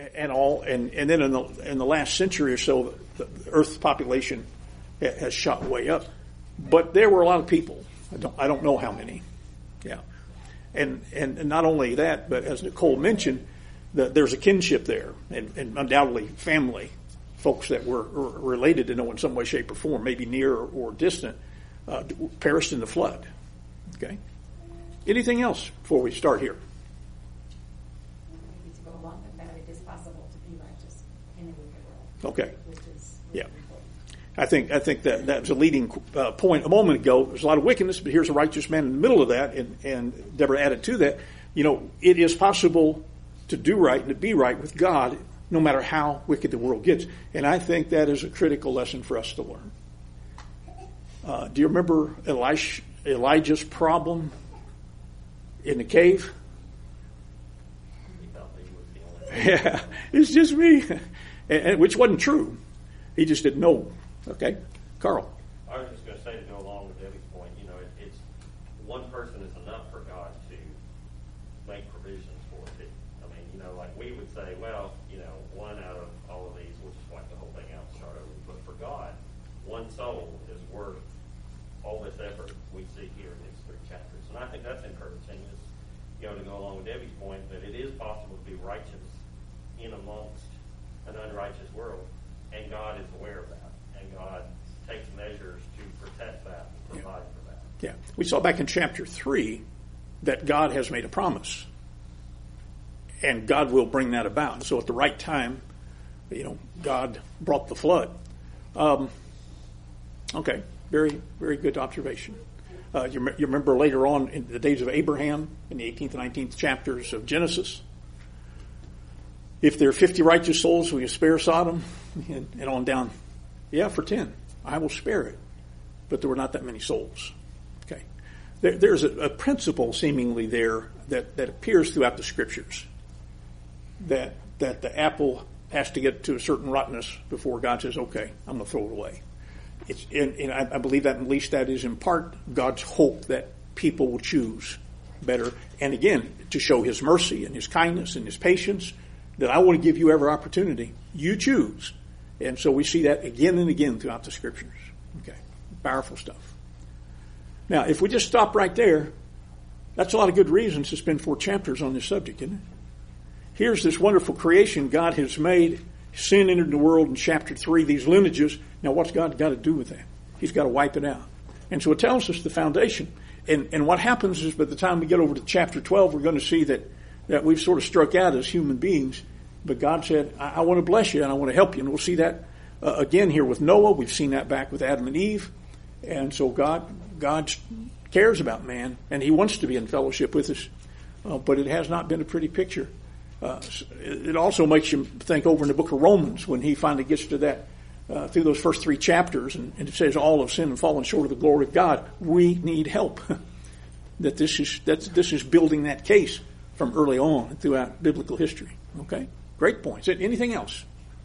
and then in the last century or so, the Earth's population has shot way up. But there were a lot of people. I don't know how many. Yeah, and not only that, but as Nicole mentioned, there's a kinship there, and undoubtedly family, folks that were related to know in some way, shape, or form, maybe near or distant, perished in the flood. Okay. Anything else before we start here? To go along with that, it is possible to be righteous in a wicked world. Okay. Which is Yeah. important. I think that was a leading point a moment ago. There's a lot of wickedness, but here's a righteous man in the middle of that, and Deborah added to that. It is possible to do right and to be right with God, no matter how wicked the world gets. And I think that is a critical lesson for us to learn. Do you remember Elijah's problem in the cave? Yeah, it's just me, and which wasn't true. He just didn't know. Okay, Carl. I was just going to say, to go along with Debbie's point, it's one person is enough for God to make provisions for it. I mean, like we would say, well, one out of all of these, we'll just wipe the whole thing out and start over. But for God, one soul is worth all this effort we see here in these 3 chapters. And I think that's encouraging, is, to go along with Debbie's point, that it is possible to be righteous in amongst an unrighteous world. And God is aware of that. And God takes measures to protect that and provide for that. Yeah. We saw back in chapter 3 that God has made a promise. And God will bring that about. So at the right time, God brought the flood. Okay. Very, very good observation. You remember later on in the days of Abraham, in the 18th and 19th chapters of Genesis, if there are 50 righteous souls, will you spare Sodom? And on down. Yeah, for 10. I will spare it. But there were not that many souls. Okay. There's a principle seemingly there that appears throughout the scriptures. That the apple has to get to a certain rottenness before God says, okay, I'm going to throw it away. And I believe that at least that is in part God's hope that people will choose better. And again, to show his mercy and his kindness and his patience, that I want to give you every opportunity. You choose. And so we see that again and again throughout the scriptures. Okay. Powerful stuff. Now, if we just stop right there, that's a lot of good reasons to spend 4 chapters on this subject, isn't it? Here's this wonderful creation God has made. Sin entered the world in chapter 3, these lineages. Now, what's God got to do with that? He's got to wipe it out. And so it tells us the foundation. And what happens is by the time we get over to chapter 12, we're going to see that we've sort of struck out as human beings. But God said, I want to bless you and I want to help you. And we'll see that again here with Noah. We've seen that back with Adam and Eve. And so God cares about man, and he wants to be in fellowship with us. But it has not been a pretty picture. It also makes you think over in the book of Romans when he finally gets to that, through those first 3 chapters, and it says all have sinned and fallen short of the glory of God. We need help. That this is building that case from early on throughout biblical history. Okay? Great points. Anything else?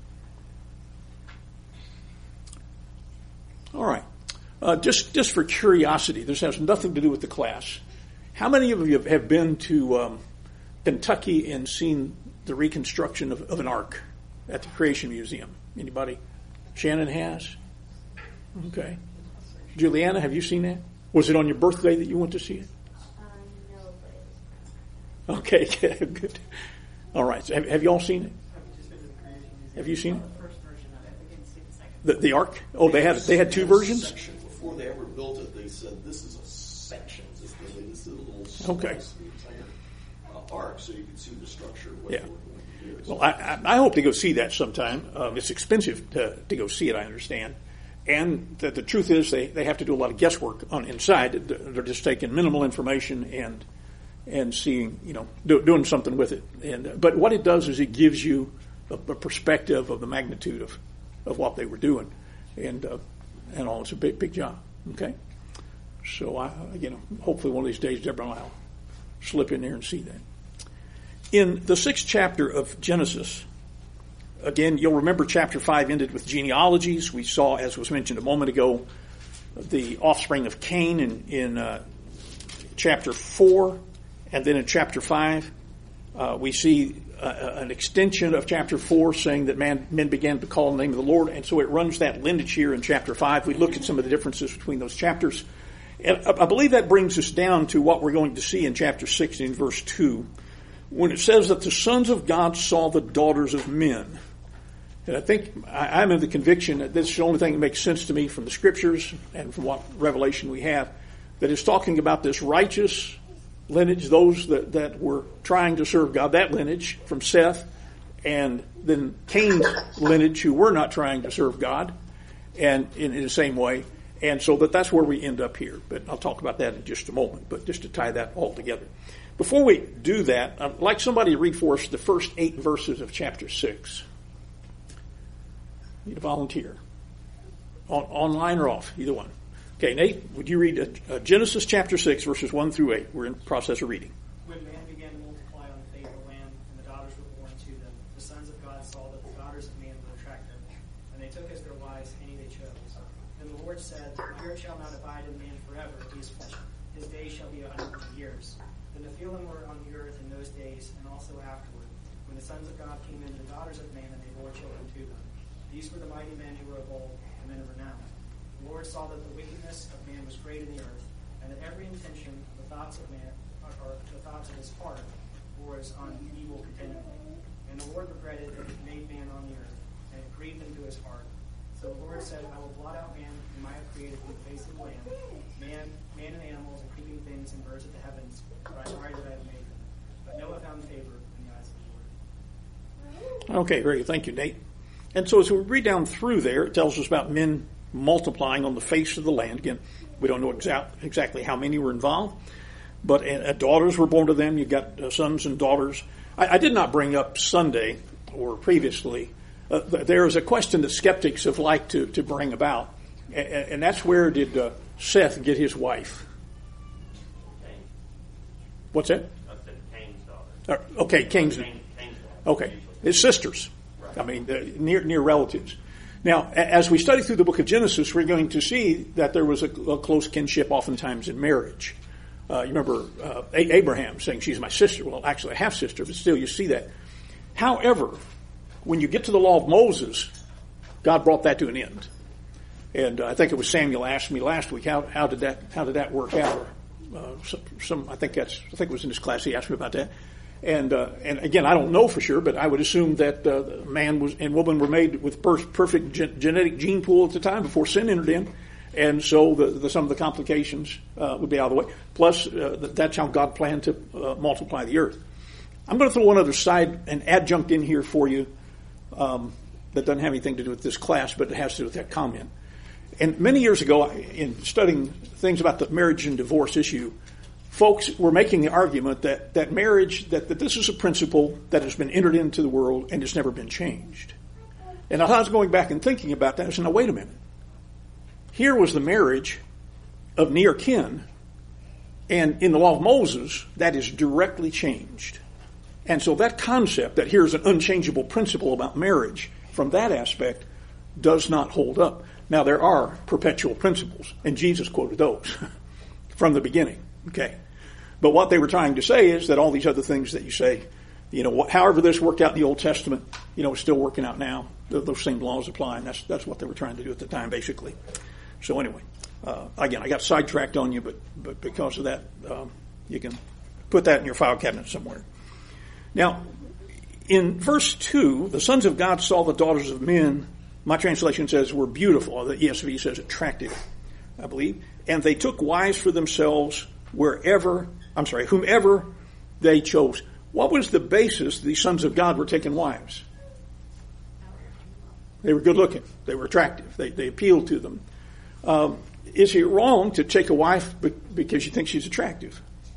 All right. Just for curiosity, this has nothing to do with the class. How many of you have been to Kentucky and seen the reconstruction of an ark at the Creation Museum? Anybody? Shannon has? Okay. Juliana, have you seen that? Was it on your birthday that you went to see it? No, but it was. Okay, good. All right. So have you all seen it? Have you seen it? The first version of it. We didn't see the second. The ark? Oh, they had 2 versions? Section. Before they ever built it, they said this is a section. This is a little okay. Ark, so you can see the structure of what yeah. they were going to do. Well, I hope to go see that sometime. It's expensive to go see it, I understand. And the truth is they have to do a lot of guesswork on inside. They're just taking minimal information and seeing, doing something with it. But what it does is it gives you a perspective of the magnitude of what they were doing. And all, it's a big job. Okay? So, hopefully one of these days Deborah and I will slip in there and see that. In the 6th chapter of Genesis, again, you'll remember chapter 5 ended with genealogies. We saw, as was mentioned a moment ago, the offspring of Cain in chapter 4. And then in chapter 5, we see an extension of chapter 4 saying that men began to call on the name of the Lord, and so it runs that lineage here in chapter 5. We looked at some of the differences between those chapters. And I believe that brings us down to what we're going to see in chapter 6 in verse 2, when it says that the sons of God saw the daughters of men. And I think I'm in the conviction that this is the only thing that makes sense to me from the scriptures and from what revelation we have, that is talking about this righteous lineage, those that were trying to serve God, that lineage from Seth, and then Cain's lineage who were not trying to serve God, and in the same way. And so that's where we end up here. But I'll talk about that in just a moment, but just to tie that all together. Before we do that, I'd like somebody to read for us the first 8 verses of chapter 6. Need a volunteer. Online or off, either one. Okay, Nate, would you read Genesis chapter 6, verses 1 through 8? We're in the process of reading. When man began to multiply on the face of the land, and the daughters were born to them, the sons of God saw that the daughters of man were attractive, and they took as their wives any they chose. Then the Lord said, "The spirit shall not abide in man forever, he is flesh. His days shall be 100 years." The Nephilim were on the earth in those days, and also afterward, when the sons of God came into the daughters of man, and they bore children to them. These were the mighty men who were of old, the men of renown. The Lord saw that the wickedness of man was great in the earth, and that every intention of the thoughts of man, or the thoughts of his heart, was on evil continually. And the Lord regretted that he made man on the earth, and it grieved him to his heart. So the Lord said, "I will blot out man whom I have created from the face of the land, man and animals, and creeping things, and birds of the heavens, for I am sorry that I have made them." But Noah found favor in the eyes of the Lord. Okay, very good. Thank you, Nate. And so as we read down through there, it tells us about men multiplying on the face of the land. Again, we don't know exactly how many were involved, but daughters were born to them. You've got sons and daughters. I did not bring up Sunday or previously. There is a question that skeptics have liked to bring about, and that's where did Seth get his wife? Cain. What's that? I said Cain's daughter. Okay, Cain's daughter. Okay, his sisters. I mean, near relatives. Now, as we study through the book of Genesis, we're going to see that there was a close kinship oftentimes in marriage. You remember Abraham saying, "She's my sister." Well, actually, a half-sister, but still you see that. However, when you get to the law of Moses, God brought that to an end. And I think it was Samuel asked me last week, how did that work out? I think it was in this class he asked me about that. And again, I don't know for sure, but I would assume that man and woman were made with perfect genetic gene pool at the time before sin entered in, and so some of the complications would be out of the way. Plus, that's how God planned to multiply the earth. I'm going to throw one other an adjunct in here for you that doesn't have anything to do with this class, but it has to do with that comment. And many years ago, in studying things about the marriage and divorce issue, folks were making the argument that marriage, that this is a principle that has been entered into the world and it's never been changed. And I was going back and thinking about that. I said, now wait a minute. Here was the marriage of near kin, and in the law of Moses, that is directly changed. And so that concept that here's an unchangeable principle about marriage, from that aspect, does not hold up. Now there are perpetual principles, and Jesus quoted those from the beginning. Okay. But what they were trying to say is that all these other things that you say, however this worked out in the Old Testament, it's still working out now. Those same laws apply, and that's what they were trying to do at the time, basically. So anyway, again, I got sidetracked on you, but because of that, you can put that in your file cabinet somewhere. Now, in verse 2, the sons of God saw the daughters of men. My translation says were beautiful. The ESV says attractive, I believe. And they took wives for themselves whomever they chose. What was the basis these sons of God were taking wives? They were good looking. They were attractive. They appealed to them. Is it wrong to take a wife because you think she's attractive?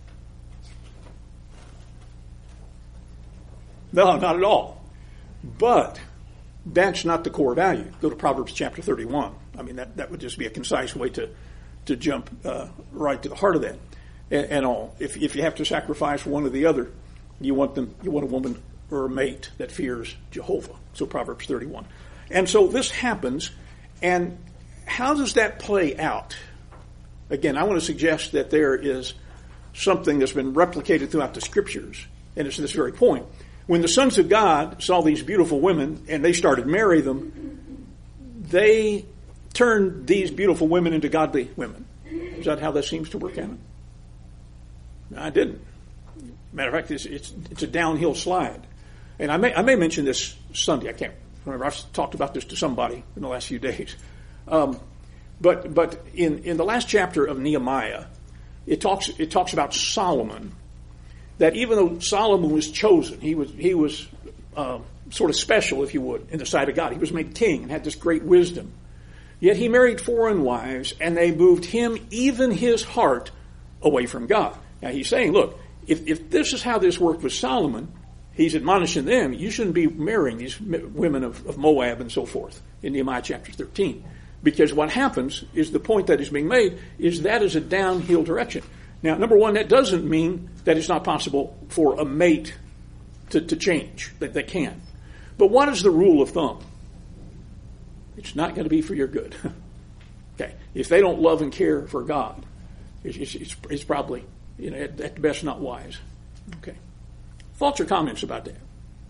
No, not at all. But that's not the core value. Go to Proverbs chapter 31. I mean, that would just be a concise way to jump right to the heart of that. And all. If you have to sacrifice one or the other, you want a woman or a mate that fears Jehovah. So Proverbs 31. And so this happens, and how does that play out? Again, I want to suggest that there is something that's been replicated throughout the scriptures, and it's this very point. When the sons of God saw these beautiful women and they started marrying them, they turned these beautiful women into godly women. Is that how that seems to work out? No, I didn't. Matter of fact, it's a downhill slide. And I may mention this Sunday. I can't remember. I've talked about this to somebody in the last few days. But in the last chapter of Nehemiah, it talks about Solomon. That even though Solomon was chosen, he was sort of special, if you would, in the sight of God. He was made king and had this great wisdom. Yet he married foreign wives, and they moved him, even his heart, away from God. Now he's saying, look, if this is how this worked with Solomon, he's admonishing them, you shouldn't be marrying these women of Moab and so forth in Nehemiah chapter 13. Because what happens is the point that is being made is that is a downhill direction. Now, number one, that doesn't mean that it's not possible for a mate to change, that they can. But what is the rule of thumb? It's not going to be for your good. Okay, if they don't love and care for God, it's probably, at the best, not wise. Okay, thoughts or comments about that?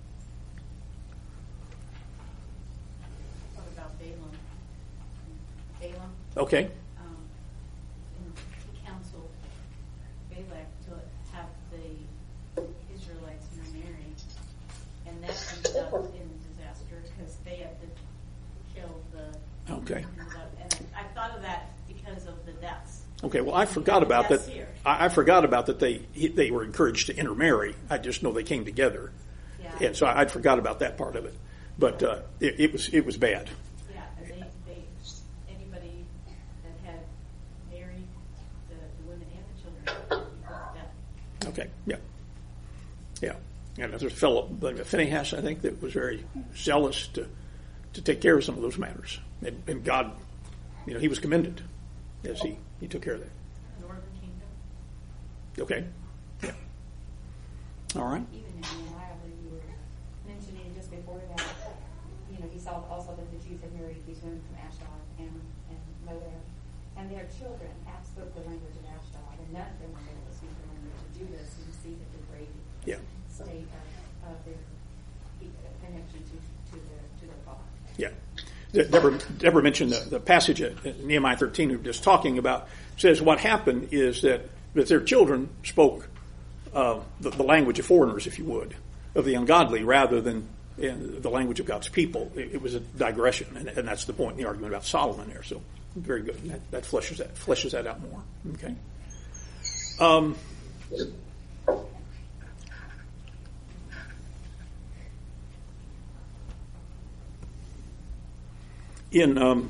What about Balaam? Balaam? Okay. He counseled Balak to have the Israelites intermarry, and that ended up in disaster because they had to kill the. Okay. And I thought of that because of the deaths. Okay. Well, I forgot about that. Here. I forgot about that. They were encouraged to intermarry. I just know they came together, Yeah. and so I forgot about that part of it. But it was bad. Yeah, and they anybody that had married the women and the children, he put to death. Okay. Yeah. Yeah. And there's a fellow, Phinehas, I think, that was very zealous to take care of some of those matters. And God, he was commended as he took care of that. Northern Kingdom. Okay. Yeah. All right. Even in Nehemiah, where you were mentioning just before that, he saw also that the Jews had married these women from Ashdod and Moab, and their children half spoke the language of Ashdod, and none of them were able to speak the language of Judah, so you see the degraded state of their connection to their God. Yeah. Deborah mentioned the passage at Nehemiah 13 we were just talking about. Says what happened is that their children spoke the language of foreigners, if you would, of the ungodly, rather than the language of God's people. It was a digression, and that's the point in the argument about Solomon there. So very good. That fleshes that out more. Okay. In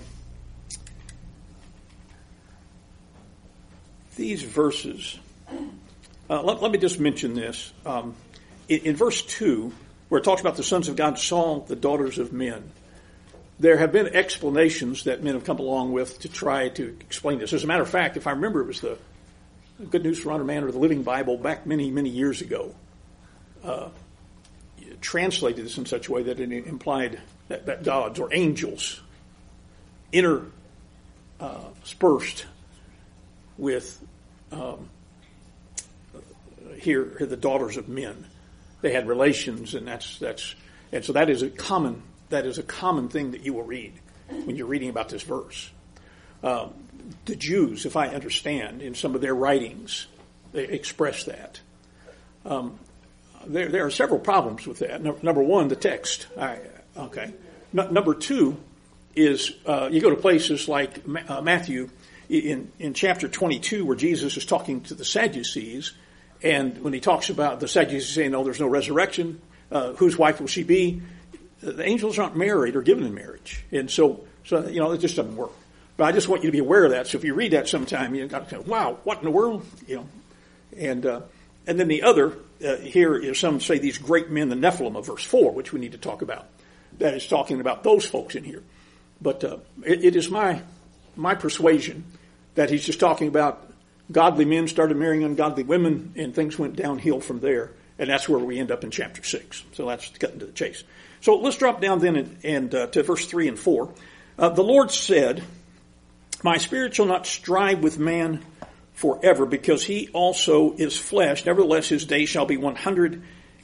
these verses, let me just mention this. In verse 2, where it talks about the sons of God saw the daughters of men, there have been explanations that men have come along with to try to explain this. As a matter of fact, if I remember, it was the Good News for Honor Man or the Living Bible back many, many years ago, translated this in such a way that it implied that gods or angels interspersed with here the daughters of men. They had relations, and so that is a common thing that you will read when you're reading about this verse. The Jews, if I understand, in some of their writings, they express that. There are several problems with that. Number one, the text. Okay. Number two is you go to places like Matthew in chapter 22, where Jesus is talking to the Sadducees, and when he talks about the Sadducees saying, "No, there's no resurrection. Whose wife will she be?" The angels aren't married or given in marriage, and so it just doesn't work. But I just want you to be aware of that. So if you read that sometime, you got to go, "Wow, what in the world?" And then the other here is some say these great men, the Nephilim of verse 4, which we need to talk about. That is talking about those folks in here. But it is my persuasion that he's just talking about godly men started marrying ungodly women, and things went downhill from there. And that's where we end up in chapter 6. So that's cutting to the chase. So let's drop down then and to verse 3 and 4. The Lord said, "My spirit shall not strive with man forever, because he also is flesh. Nevertheless, his days shall be 120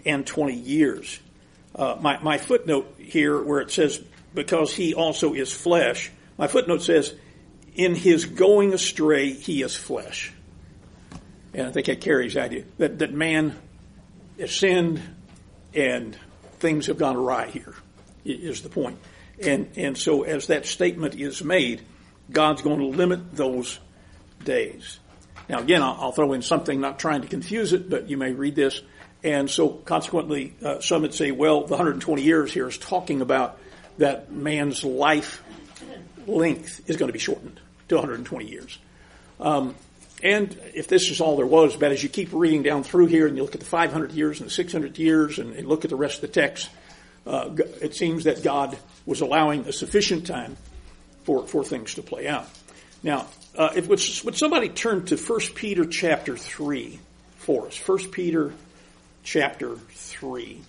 120 years. My footnote here where it says, because he also is flesh, my footnote says, in his going astray, he is flesh. And I think that carries the idea that man has sinned and things have gone awry here, is the point. And so as that statement is made, God's going to limit those days. Now again, I'll throw in something, not trying to confuse it, but you may read this. And so consequently, some would say, well, the 120 years here is talking about that man's life length is going to be shortened to 120 years. And if this is all there was, but as you keep reading down through here and you look at the 500 years and the 600 years and look at the rest of the text, it seems that God was allowing a sufficient time for things to play out. Now, would somebody turn to 1 Peter chapter 3 for us? 1 Peter chapter 3.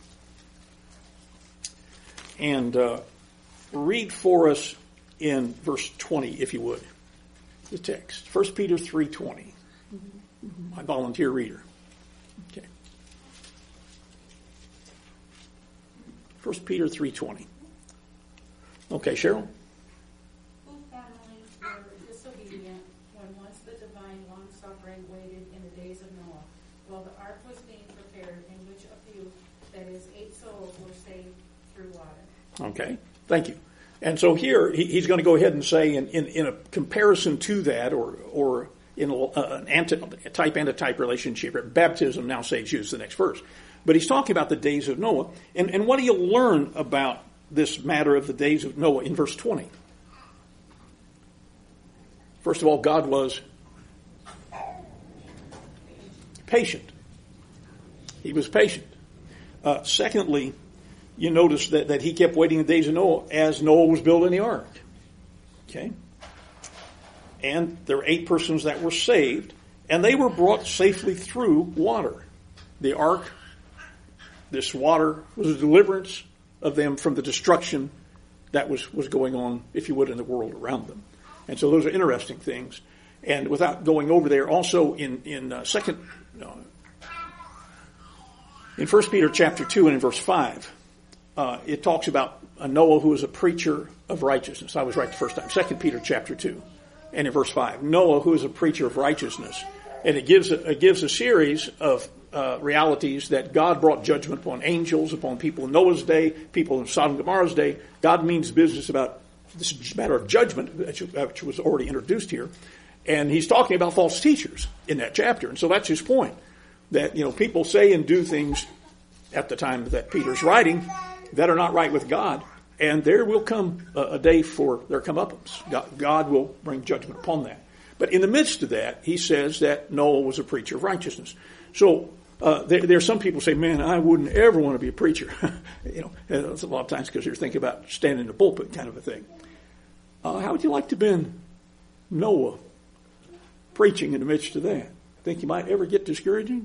And read for us in verse 20, if you would, the text. 1 Peter 3:20. My volunteer reader. Okay. 1 Peter 3:20. Okay, Cheryl? Whose families were disobedient when once the divine long-suffering waited in the days of Noah, while the ark was being prepared, in which a few, that is, 8 souls, were saved through water. Okay, thank you. And so here, he's going to go ahead and say, in a comparison to that, or in an type-antitype relationship, baptism now saves you is the next verse. But he's talking about the days of Noah. And what do you learn about this matter of the days of Noah in verse 20? First of all, God was patient. He was patient. Secondly, you notice that he kept waiting the days of Noah as Noah was building the ark. Okay? And there were 8 persons that were saved, and they were brought safely through water. The ark, this water, was a deliverance of them from the destruction that was going on, if you would, in the world around them. And so those are interesting things. And without going over there, also in 1 Peter chapter 2 and in verse 5, it talks about Noah who was a preacher of righteousness. I was right the first time. 2 Peter chapter 2 and in verse 5. Noah who is a preacher of righteousness. And it gives a series of realities that God brought judgment upon angels, upon people in Noah's day, people in Sodom and Gomorrah's day. God means business about this matter of judgment, which was already introduced here. And he's talking about false teachers in that chapter. And so that's his point. That, people say and do things at the time that Peter's writing that are not right with God. And there will come a day for their comeuppance. God will bring judgment upon that. But in the midst of that, he says that Noah was a preacher of righteousness. So there are some people say, man, I wouldn't ever want to be a preacher. That's a lot of times because you're thinking about standing in the pulpit kind of a thing. How would you like to have been Noah preaching in the midst of that? Think you might ever get discouraging?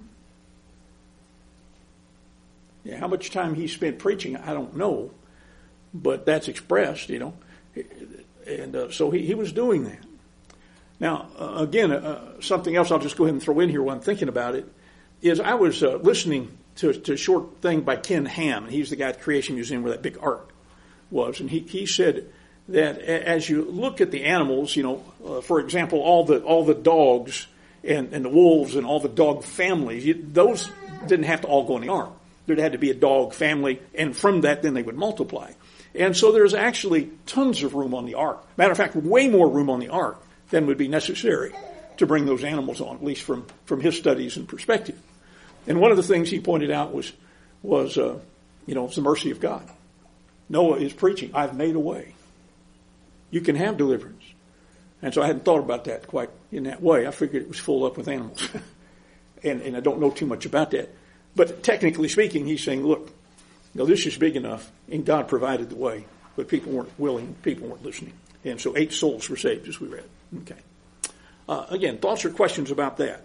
Yeah, how much time he spent preaching, I don't know. But that's expressed, And so he was doing that. Now, again, something else I'll just go ahead and throw in here while I'm thinking about it, is I was listening to a short thing by Ken Ham, and he's the guy at the Creation Museum where that big ark was, and he said that as you look at the animals, for example, all the dogs and the wolves and all the dog families, those didn't have to all go in the ark. There had to be a dog family, and from that then they would multiply. And so there's actually tons of room on the ark. Matter of fact, way more room on the ark than would be necessary to bring those animals on, at least from his studies and perspective. And one of the things he pointed out was it's the mercy of God. Noah is preaching, I've made a way. You can have deliverance. And so I hadn't thought about that quite in that way. I figured it was full up with animals. and I don't know too much about that. But technically speaking, he's saying, look, this is big enough, and God provided the way, but people weren't willing, people weren't listening. And so 8 souls were saved, as we read. Okay. Again, thoughts or questions about that?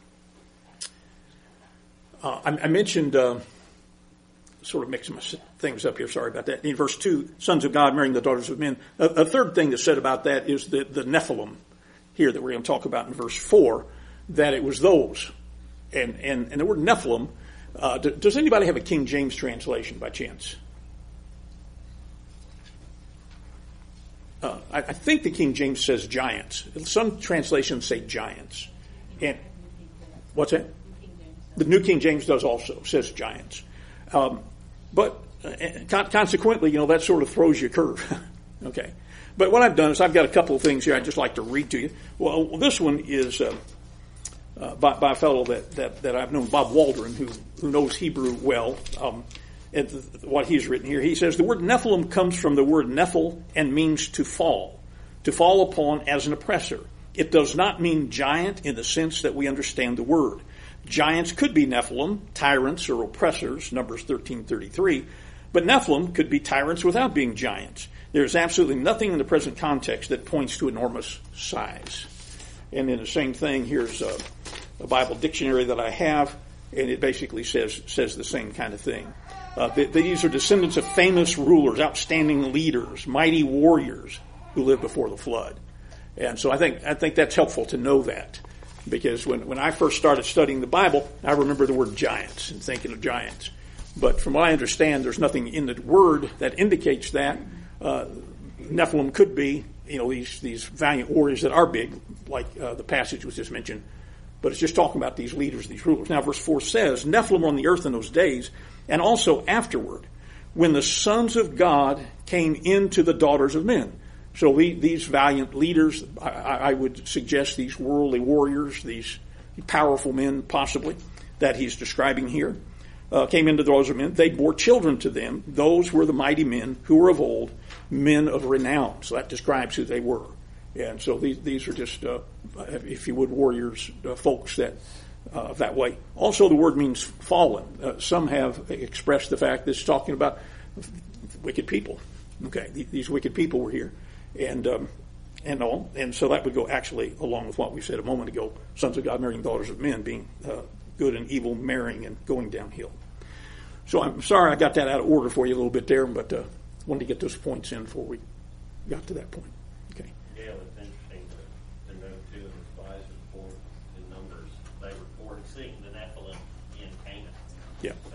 I mentioned, sort of mixing my things up here, sorry about that. In verse 2, sons of God marrying the daughters of men. A third thing that's said about that is the Nephilim here that we're going to talk about in verse 4, that it was those. And the word Nephilim, Does anybody have a King James translation by chance? I think the King James says giants. Some translations say giants. And what's that? The New King James does also, says giants. But consequently, that sort of throws you a curve. Okay. But what I've done is I've got a couple of things here I'd just like to read to you. Well, this one is by a fellow that I've known, Bob Waldron, who knows Hebrew well. And what he's written here, he says the word Nephilim comes from the word nephil and means to fall upon as an oppressor. It does not mean giant in the sense that we understand the word. Giants could be Nephilim, tyrants or oppressors, Numbers 13:33, but Nephilim could be tyrants without being giants. There's absolutely nothing in the present context that points to enormous size. And then the same thing, here's a Bible dictionary that I have, and it basically says the same kind of thing. These are descendants of famous rulers, outstanding leaders, mighty warriors who lived before the flood. And so I think that's helpful to know that, because when I first started studying the Bible, I remember the word giants and thinking of giants. But from what I understand, there's nothing in the word that indicates that. Nephilim could be, these valiant warriors that are big, like the passage was just mentioned. But it's just talking about these leaders, these rulers. Now, verse 4 says, Nephilim were on the earth in those days, and also afterward, when the sons of God came into the daughters of men. So these valiant leaders, I would suggest these worldly warriors, these powerful men possibly, that he's describing here, came into the daughters of men. They bore children to them. Those were the mighty men who were of old, men of renown. So that describes who they were. And so these are just, if you would, warriors, folks that way. Also, the word means fallen. Some have expressed the fact that it's talking about wicked people. Okay, these wicked people were here, and all, and so that would go actually along with what we said a moment ago: sons of God marrying daughters of men, being good and evil marrying and going downhill. So I'm sorry I got that out of order for you a little bit there, but wanted to get those points in before we got to that point. Okay. Yeah, it's interesting to note too, in the spies report in Numbers, they reported seeing the Nephilim in Canaan. Yeah. So,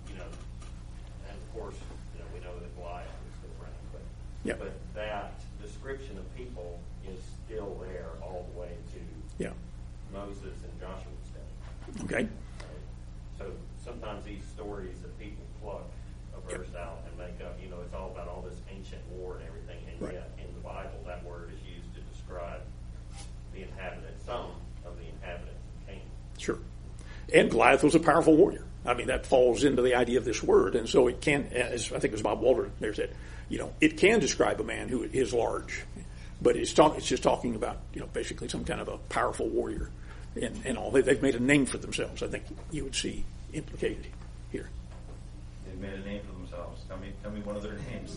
and of course, we know that Goliath is still around, Yeah. but that description of people is still there all the way to Moses and Joshua's day. Okay. So sometimes these stories that people pluck a verse out and make up, it's all about all this ancient war and everything, and yet in the Bible that word is used to describe the inhabitants, some of the inhabitants of Canaan. Sure. And Goliath was a powerful warrior. I mean, that falls into the idea of this word, and so it can, as I think it was Bob Waldron there said, it can describe a man who is large, but it's just talking about, basically some kind of a powerful warrior and all. They've made a name for themselves, I think you would see implicated here. They've made a name for themselves. Tell me one of their names.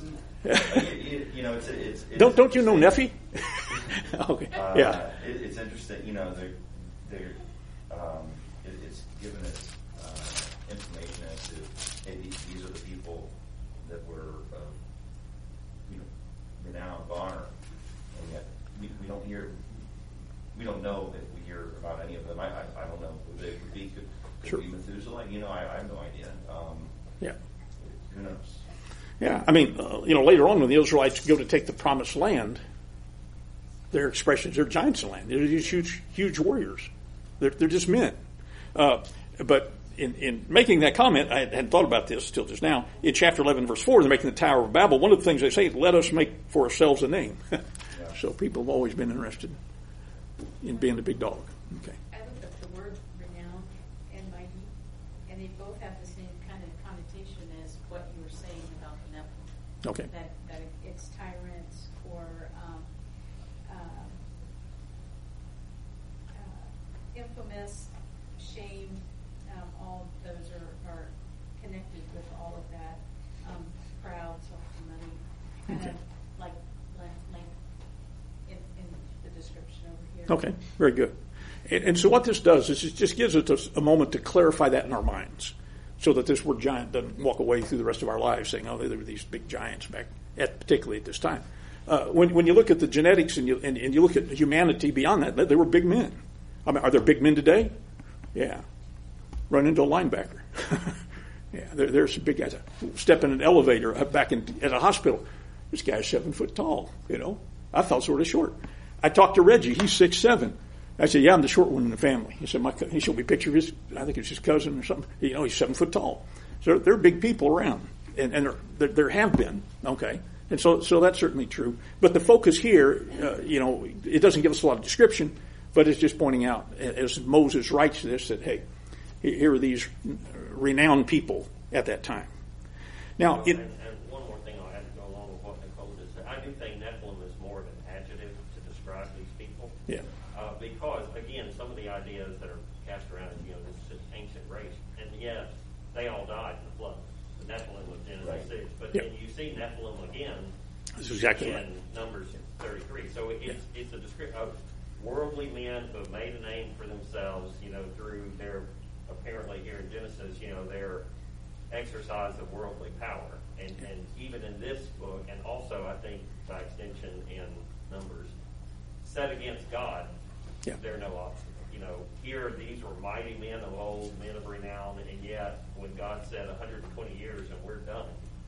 It's don't you know Nephi? Okay. Yeah. It's interesting. It's given us information as to, hey, these are the people that were renown, of honor, and yet we don't know if we hear about any of them. I don't know who they would be. Could be Methuselah. I have no idea. Who knows? Yeah, I mean, later on when the Israelites go to take the promised land, their expressions are giants in the land. They're these huge warriors. They're just men. But in making that comment, I hadn't thought about this till just now. In chapter 11, verse 4, they're making the Tower of Babel. One of the things they say is, let us make for ourselves a name. So people have always been interested in being the big dog. Okay. I looked up the word renowned and mighty, and they both have the same kind of connotation as what you were saying about the Nephilim. Okay. That it's tyrants or infamous, shame, all those are connected with all of that. Proud, self-money, kind of like in the description over here. Okay, very good. And so what this does is it just gives us a moment to clarify that in our minds, so that this word giant doesn't walk away through the rest of our lives saying, oh, there were these big giants back particularly at this time. When you look at the genetics and you look at humanity beyond that, they were big men. I mean, are there big men today? Yeah. run into a linebacker. Yeah, there's some big guys. Step in an elevator back at a hospital. This guy's 7 foot tall, I felt sort of short. I talked to Reggie. He's 6'7". I said, yeah, I'm the short one in the family. He said, he showed me a picture of his, I think it's his cousin or something. He's 7 foot tall. So there are big people around. And there have been, okay? And so that's certainly true. But the focus here, it doesn't give us a lot of description, but it's just pointing out, as Moses writes this, that, hey, here are these renowned people at that time. Now, and one more thing I'll add to go along with what Nicole just said. I do think Nephilim is more of an adjective to describe these people. Yeah. Because, again, some of the ideas that are cast around is, this ancient race, and yet they all died in the flood. The Nephilim was Genesis 6. But then you see Nephilim again That's exactly in right. Numbers 33. So it's a description of worldly men who have made a name for themselves, through their, apparently here in Genesis, their exercise of worldly power. And even in this book, and also I think by extension in Numbers, set against God, they're no obstacle. Here these were mighty men of old, men of renown, and yet when God said 120 years and we're done,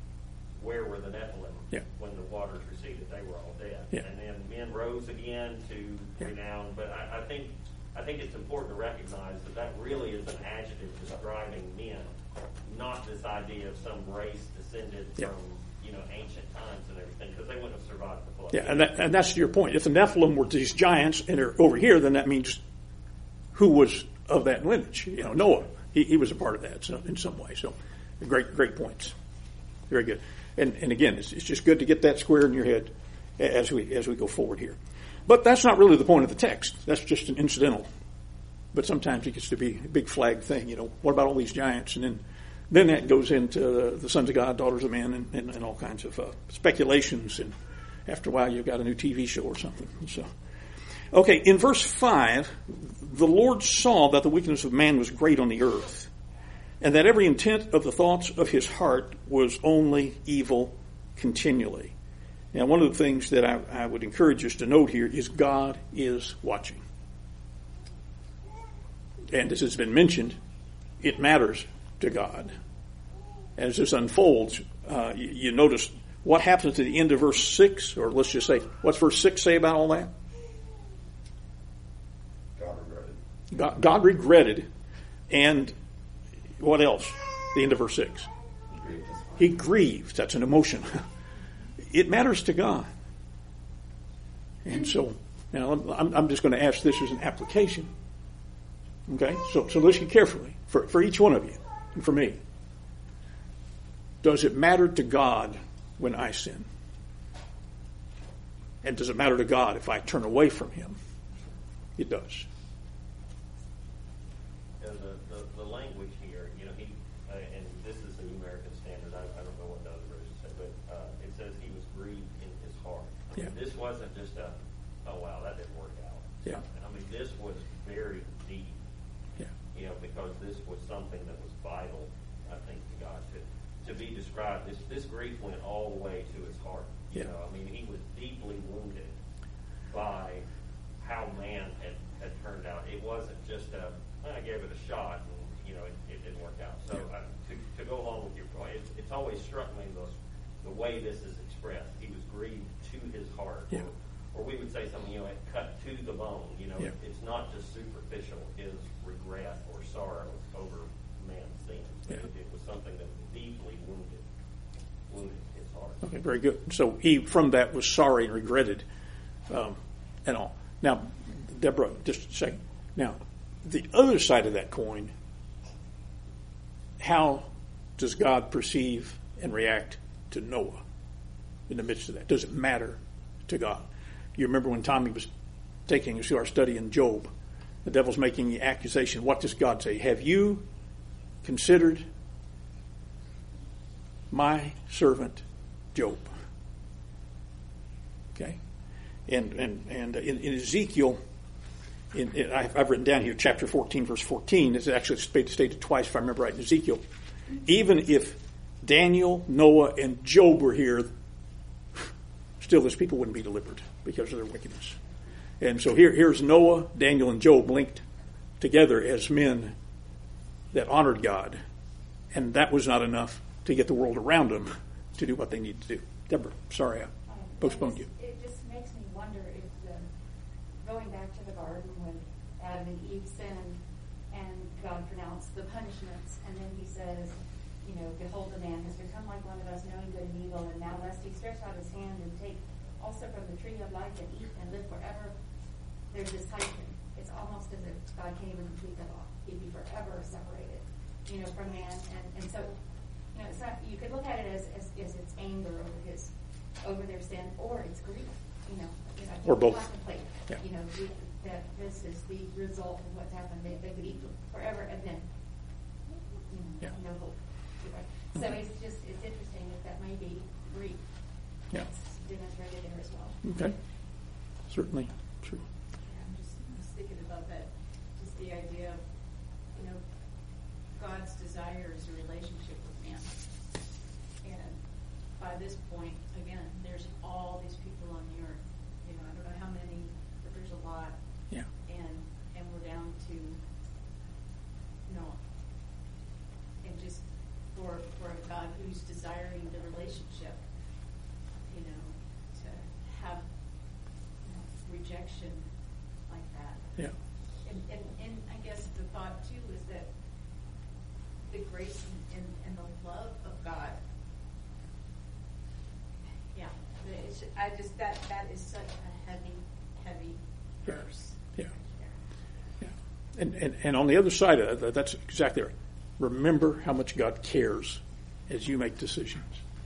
where were the Nephilim when the waters receded? They were all dead. Yeah. And then men rose again to renown. But I think it's important to recognize that really is an adjective describing men, not this idea of some race descended from ancient times and everything, because they wouldn't have survived the flood. Yeah, and that's your point. If the Nephilim were these giants and they're over here, then that means who was of that lineage? Noah. He was a part of that in some way. So, great points. Very good. And again, it's just good to get that square in your head as we go forward here. But that's not really the point of the text. That's just an incidental. But sometimes it gets to be a big flag thing. What about all these giants? And then that goes into the sons of God, daughters of men, and all kinds of speculations. And after a while, you've got a new TV show or something. So, okay, in verse 5, the Lord saw that the wickedness of man was great on the earth, and that every intent of the thoughts of his heart was only evil continually. Now, one of the things that I would encourage us to note here is God is watching. And as has been mentioned, it matters to God. As this unfolds, you notice what happens at the end of verse 6, or let's just say, what's verse 6 say about all that? God regretted, and what else? The end of verse 6. He grieved. That's an emotion. It matters to God. And so, now I'm just going to ask this as an application. Okay? So listen carefully for each one of you and for me. Does it matter to God when I sin? And does it matter to God if I turn away from Him? It does. The language here, and this is the New American Standard. I don't know what the other version said, but it says he was grieved in his heart. This wasn't just oh wow, that didn't work out. Yeah. This was very deep. Yeah. Because this was something that was vital, I think, to God to be described. This grief went all the way to his heart. He was deeply wounded by how man had turned out. It wasn't just I gave it a shot and it didn't work out. So to go along with your point, it's always struck me the way this is expressed. He was grieved to his heart, or we would say something it cut to the bone. It's not just superficial. His regret or sorrow over man's sins. It was something that deeply wounded his heart. Okay, very good. So he from that was sorry and regretted, and all. Now, Deborah, just a second. Now, the other side of that coin, how does God perceive and react to Noah in the midst of that? Does it matter to God? You remember when Tommy was taking us through our study in Job, the devil's making the accusation. What does God say? Have you considered my servant Job? Okay? And in Ezekiel, I've written down here, chapter 14, verse 14. It's actually stated twice, if I remember right, in Ezekiel. Even if Daniel, Noah, and Job were here, still this people wouldn't be delivered because of their wickedness. And so here's Noah, Daniel, and Job linked together as men that honored God, and that was not enough to get the world around them to do what they needed to do. Deborah, sorry I postponed you. It just makes me wonder if going back to the garden when Adam and Eve sinned and God pronounced the punishments, and then he says, behold, the man has become like one of us, knowing good and evil, and now lest he stretch out his hand and take also from the tree of life and eat and live forever. There's this hyphen. It's almost as if God can't even complete that law. He'd be forever separated, from man. And so, it's not, you could look at it as it's anger over their sin, or it's grief, or both. Yeah. That this is the result of what's happened. They could eat forever and then, no hope. So it's interesting that that may be grief. Yeah. That's demonstrated there as well. Okay. Certainly true. I'm just thinking about that, just the idea of, God's desire is a relationship with man. And by this point, again, there's all these people on the earth. I don't know how many, but there's a lot. Yeah. And we're down to Noah. And just for a God who's desiring the relationship, to have rejection like that. Yeah. And I guess the thought too is that the grace and the love of God. Yeah, that is such a heavy verse. Yeah. Yeah. And on the other side of that, that's exactly right. Remember how much God cares as you make decisions.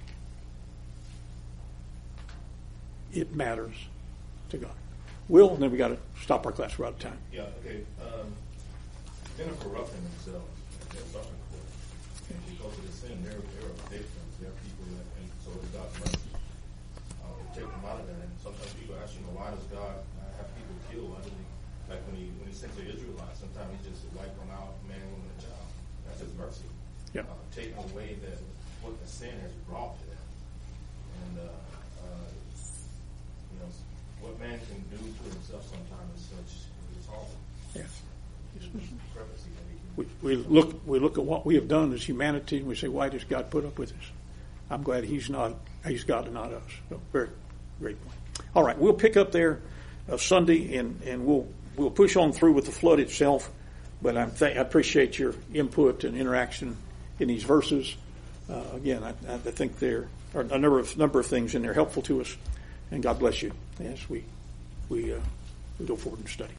It matters to God. Will, and then we got to stop our class. We're out of time. Yeah, okay. Jennifer Ruffin themselves, they're suffering for it. And because of the sin, they're victims. They're people that, and so is God's mercy. Take them out of that. And sometimes people ask, why does God have people killed? Why does he, like when he sent the Israelites, sometimes he just wiped them out, man, woman, and child. That's his mercy. Yeah. Taking away what the sin has brought to them. And, what man can do to himself sometimes is such, it's horrible. Yeah. That We look at what we have done as humanity, and we say, why does God put up with us? I'm glad He's God and not us. So, very great point. All right, we'll pick up there Sunday, and we'll push on through with the flood itself. But I appreciate your input and interaction in these verses. Again, I think there are a number of things in there helpful to us, and God bless you as we go forward and study.